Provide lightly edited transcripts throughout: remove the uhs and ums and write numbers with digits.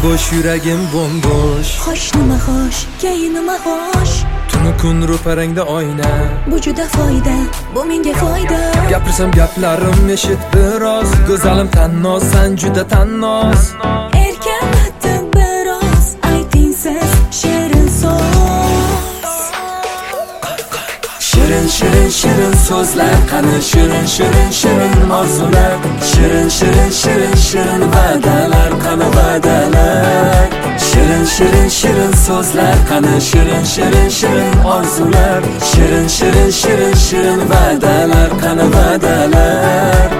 bo'sh yuragim bo'm-bo'sh. Xo'sh nima xo'sh, keyin nima xo'sh? Tunu kun ro'parangda oyna. Bu juda foyda, bu menga foyda. Gapirsam gaplarim eshit biroz. Go'zalim tannoz, sen juda tannoz. Erkalatdim biroz, ayting siz shirin so'z. Shirin shirin shirin so'zlar, qani shirin shirin shirin orzular. Shirin shirin shirin shirin va'dalar, qani va'dalar. Shirin shirin shirin so'zlar, qani shirin shirin shirin orzular. Shirin shirin shirin shirin va'dalar, qani va'dalar.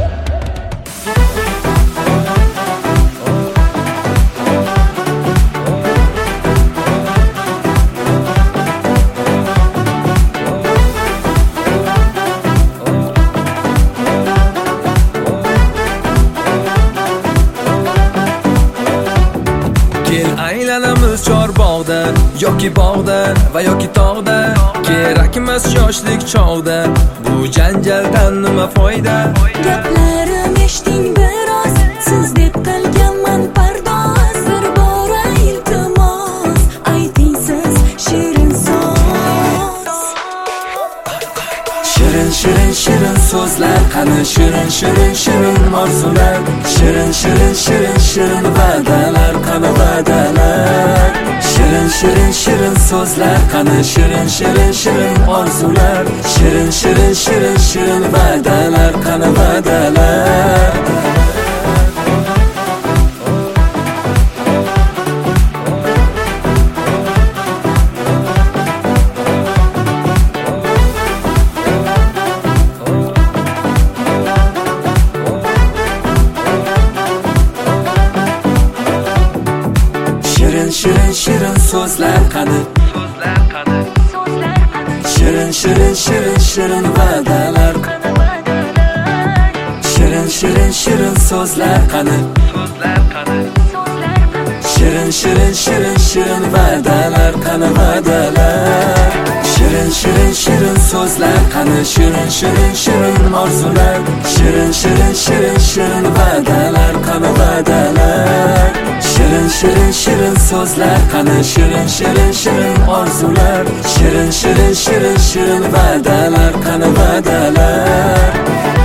Aylanamiz chorbog'da yoki bog'da va yoki tog'da. Kerakmas yoshlik chog'da, bu janjaldan nima foyda? Gaplarim eshiting biroz, siz deb qilganman pardoz. Bir bora iltimos, ayting siz shirin so'z. Shirin shirin shirin so'zlar, qani shirin shirin shirin orzular. Shirin shirin shirin shirin va'dalar, qani va'dalar. Shirin shirin shirin so'zlar, qani shirin shirin shirin orzular. Shirin shirin shirin shirin va'dalar, qani va'dalar. Shirin shirin shirin so'zlar, qani shirin shirin shirin shirin va'dalar. Shirin shirin shirin so'zlar, qani shirin shirin shirin shirin va'dalar, qani va'dalar. Shirin shirin shirin so'zlar, qani shirin shirin shirin orzular. Shirin shirin shirin shirin va'dalar, qani va'dalar. Shirin shirin shirin so'zlar, qani shirin shirin shirin orzular. Shirin shirin shirin shirin va'dalar, qani va'dalar.